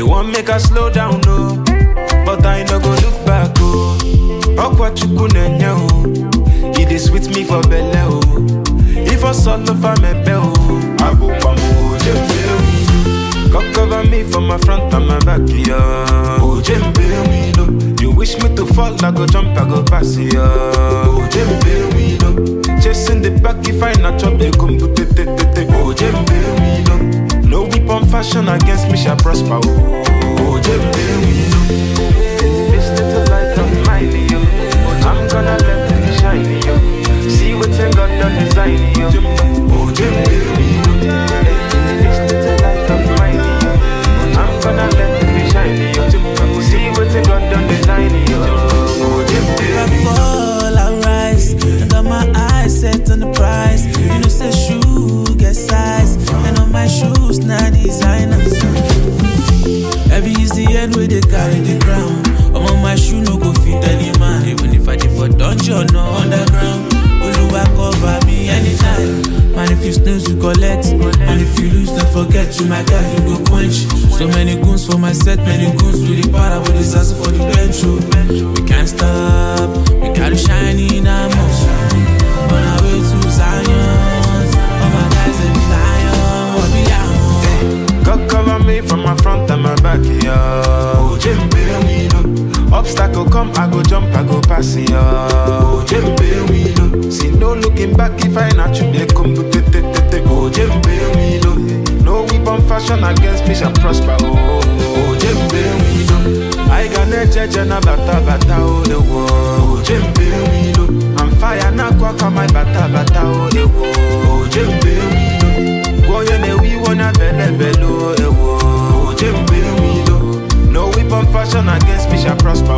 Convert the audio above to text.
want make us slow down, no. But I no go look back, oh. What you couldn't know. It is with me for belly, oh. If I saw no for me, oh. I go bamboo, jembe. Come cover me from my front and my back, yeah. Oh, jembe, we know. You wish me to fall, I go jump, I go pass, yeah. Oh, jembe, we know. Chasing the back, if I not chop, they come to te. Oh, jembe, we know. No weapon fashion against me shall prosper, oh, jembe, we know. This little light of mine, yo. I'm gonna let it shine, yo. See what's in God done design, yo. Oh, jembe, we know. This little light of mine, yo. I'm gonna let it shine, yo. See what's in God done design, yo. Oh, jembe, we know. I fall, I rise, and got my eyes set on the prize. You know, say shoe get size, and on my shoes now designers. Every is the end where they carry the crown. I'm on my shoe, no go fit any man. Even if I did for dungeon or underground, Oluwa cover me anytime. Man, if you snooze, you collect. And if you lose, don't forget you, my guy, you go quench. So many goons for my set, many goons with the power, with the sass for the bench. We can't stop, we gotta shine in our motion. On our way to Zion, all my guys, they be lion, what be out. God cover me from my front and my back, yeah. Oh, jembe, we know. Obstacle come, I go jump, I go pass, yeah. Oh, jembe, we know. See no looking back if I not you, they come to te. Oh, jembe, we know. No weapon fashion against me shall prosper, oh, jembe, we know. I got a judge and a bata, oh, the world. Oh, jembe, we know. I'm fire, na kwaka my bata, oh, the world. Oh, jembe, we know. Go yene, we wanna bele, oh, the world. Oh, jembe, we know. No weapon fashion against me shall prosper.